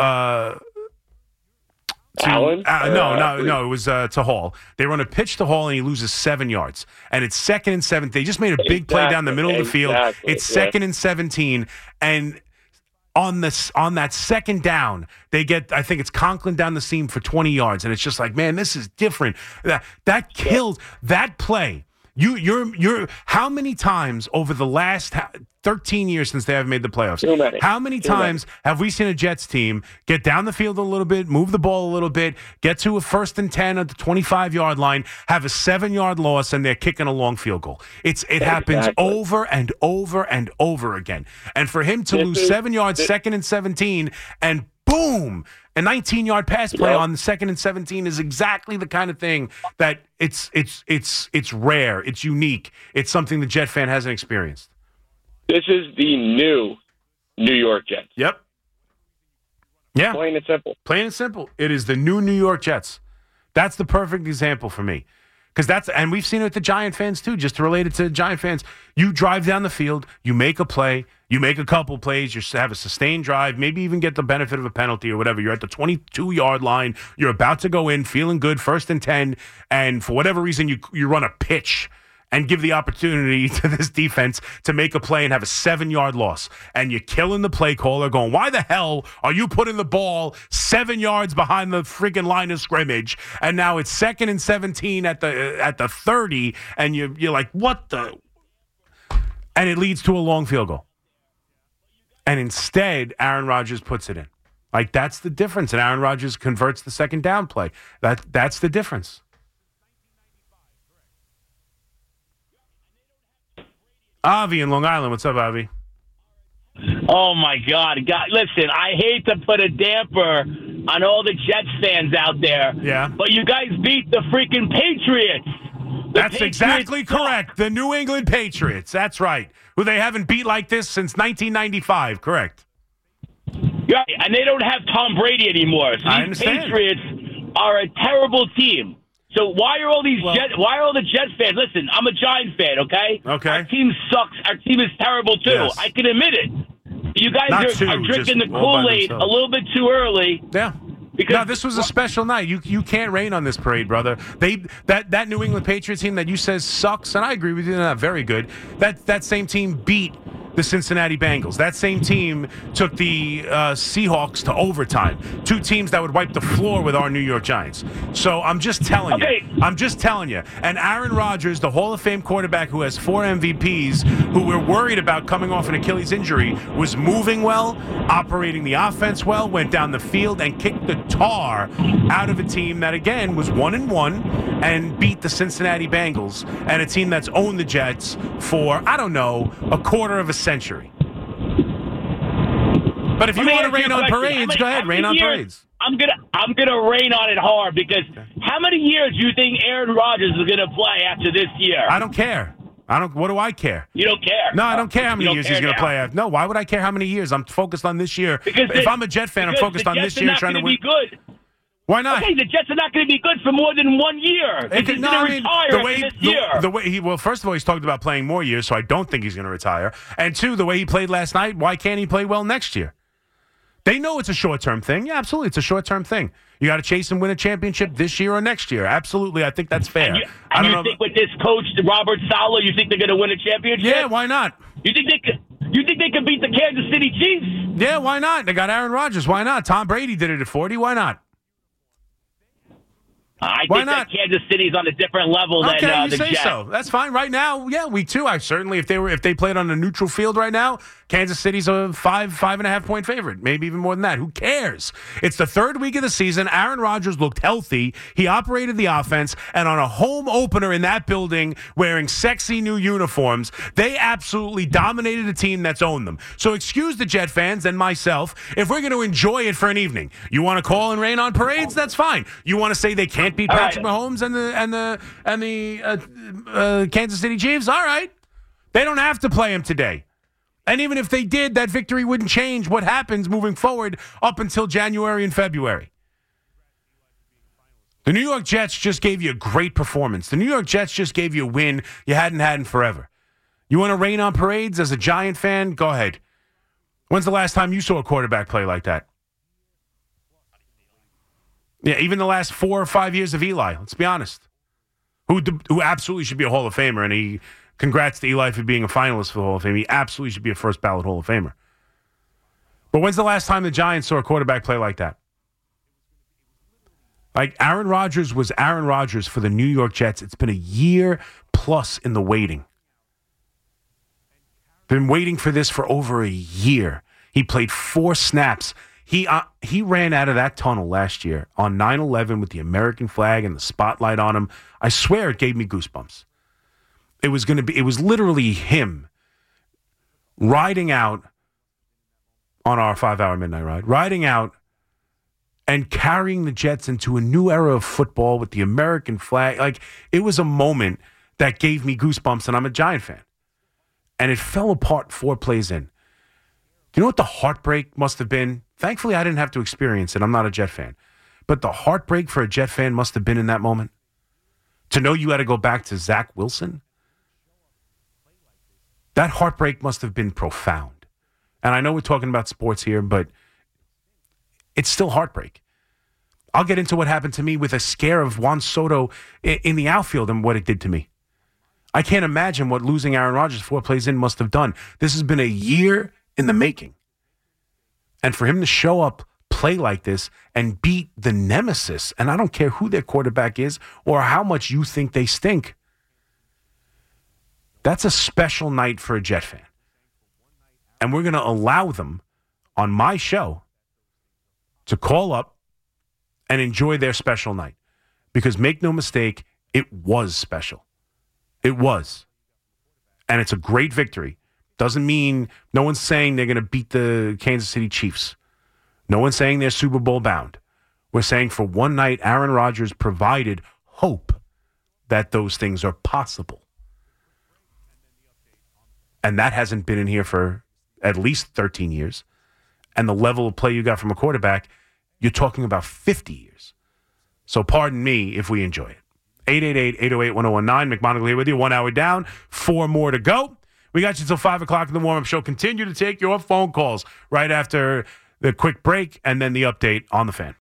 Allen? No, it was to Hall. They run a pitch to Hall, and he loses 7 yards. And it's 2nd and 7. They just made a big play down the middle of the field. It's 2nd and 17, and on that second down, they get, I think it's Conklin down the seam for 20 yards, and it's just like, man, this is different. That kills that play. You're how many times over the last 13 years since they haven't made the playoffs? Too many. How many times have we seen a Jets team get down the field a little bit, move the ball a little bit, get to a 1st and 10 at the 25-yard line, have a 7-yard loss, and they're kicking a long field goal? It happens over and over and over again. And for him to lose 7 yards, 2nd and 17, and boom, a 19-yard pass play on the 2nd and 17 is exactly the kind of thing that it's rare, it's unique, it's something the Jet fan hasn't experienced. This is the new New York Jets. Yep. Yeah. Plain and simple. Plain and simple. It is the new New York Jets. That's the perfect example for me. And we've seen it with the Giant fans too, just to relate it to Giant fans. You drive down the field, you make a play, you make a couple plays, you have a sustained drive, maybe even get the benefit of a penalty or whatever. You're at the 22-yard line, you're about to go in, feeling good, 1st and 10, and for whatever reason you run a pitch and give the opportunity to this defense to make a play and have a 7-yard loss. And you're killing the play caller going, why the hell are you putting the ball 7 yards behind the freaking line of scrimmage? And now it's 2nd and 17 at the 30, and you're like, what the? And it leads to a long field goal. And instead, Aaron Rodgers puts it in. Like, that's the difference. And Aaron Rodgers converts the second down play. That's the difference. Avi in Long Island. What's up, Avi? Oh, my God. Listen, I hate to put a damper on all the Jets fans out there. Yeah. But you guys beat the freaking Patriots. That's exactly correct. The New England Patriots. That's right. Who they haven't beat like this since 1995. Correct. Yeah, and they don't have Tom Brady anymore. So I these understand. Patriots are a terrible team. So why are all why are all the Jets fans? Listen, I'm a Giant fan, okay? Okay. Our team sucks. Our team is terrible, too. Yes. I can admit it. You guys are drinking the Kool-Aid a little bit too early. Yeah. No, this was a special night. You can't rain on this parade, brother. That New England Patriots team that you says sucks, and I agree with you, they're not very good. That same team beat the Cincinnati Bengals. That same team took the Seahawks to overtime. Two teams that would wipe the floor with our New York Giants. So I'm just telling you. I'm just telling you. And Aaron Rodgers, the Hall of Fame quarterback who has 4 MVPs, who we're worried about coming off an Achilles injury, was moving well, operating the offense well, went down the field and kicked the tar out of a team that, again, was 1-1 and beat the Cincinnati Bengals, and a team that's owned the Jets for, I don't know, a quarter of a century. But if you want to rain on parades, go ahead, rain on parades. I'm gonna rain on it hard because how many years do you think Aaron Rodgers is gonna play after this year? I don't care. What do I care? You don't care? No, I don't care how many years he's going to play. No, why would I care how many years? I'm focused on this year. If I'm a Jet fan, I'm focused on this year trying to win. Good. Why not? Okay, the Jets are not going to be good for more than 1 year. He's going to retire this year. Well, first of all, he's talked about playing more years, so I don't think he's going to retire. And two, the way he played last night, why can't he play well next year? They know it's a short-term thing. Yeah, absolutely. It's a short-term thing. You got to chase and win a championship this year or next year. Absolutely. I think that's fair. And you think with this coach, Robert Saleh, you think they're going to win a championship? Yeah, why not? You think they could beat the Kansas City Chiefs? Yeah, why not? They got Aaron Rodgers. Why not? Tom Brady did it at 40. Why not? I think that Kansas City's on a different level than the Jets. Okay, you say so. That's fine. Right now, yeah, we too. I certainly, if they played on a neutral field right now, Kansas City's a 5.5 point favorite, maybe even more than that. Who cares? It's the third week of the season. Aaron Rodgers looked healthy. He operated the offense, and on a home opener in that building, wearing sexy new uniforms, they absolutely dominated a team that's owned them. So excuse the Jet fans and myself if we're going to enjoy it for an evening. You want to call and rain on parades? That's fine. You want to say they can't beat Patrick Mahomes and the Kansas City Chiefs? All right. They don't have to play him today. And even if they did, that victory wouldn't change what happens moving forward up until January and February. The New York Jets just gave you a great performance. The New York Jets just gave you a win you hadn't had in forever. You want to rain on parades as a Giant fan? Go ahead. When's the last time you saw a quarterback play like that? Yeah, even the last 4 or 5 years of Eli, let's be honest. Who absolutely should be a Hall of Famer, and congrats to Eli for being a finalist for the Hall of Fame. He absolutely should be a first ballot Hall of Famer. But when's the last time the Giants saw a quarterback play like that? Like Aaron Rodgers was Aaron Rodgers for the New York Jets. It's been a year plus in the waiting. Been waiting for this for over a year. He played 4 snaps. He ran out of that tunnel last year on 9/11 with the American flag and the spotlight on him. I swear it gave me goosebumps. It was literally him riding out on our 5-hour midnight ride, riding out and carrying the Jets into a new era of football with the American flag. Like, it was a moment that gave me goosebumps, and I'm a Giant fan. And it fell apart 4 plays in. You know what the heartbreak must have been? Thankfully, I didn't have to experience it. I'm not a Jet fan. But the heartbreak for a Jet fan must have been in that moment. To know you had to go back to Zach Wilson. That heartbreak must have been profound. And I know we're talking about sports here, but it's still heartbreak. I'll get into what happened to me with a scare of Juan Soto in the outfield and what it did to me. I can't imagine what losing Aaron Rodgers 4 plays in must have done. This has been a year in the making. And for him to show up, play like this, and beat the nemesis, and I don't care who their quarterback is or how much you think they stink, that's a special night for a Jet fan. And we're going to allow them on my show to call up and enjoy their special night. Because make no mistake, it was special. It was. And it's a great victory. Doesn't mean no one's saying they're going to beat the Kansas City Chiefs. No one's saying they're Super Bowl bound. We're saying for one night, Aaron Rodgers provided hope that those things are possible. And that hasn't been in here for at least 13 years. And the level of play you got from a quarterback, you're talking about 50 years. So pardon me if we enjoy it. 888-808-1019. McMonagle here with you. 1 hour down. 4 more to go. We got you till 5 o'clock in the warm-up show. Continue to take your phone calls right after the quick break and then the update on the Fan.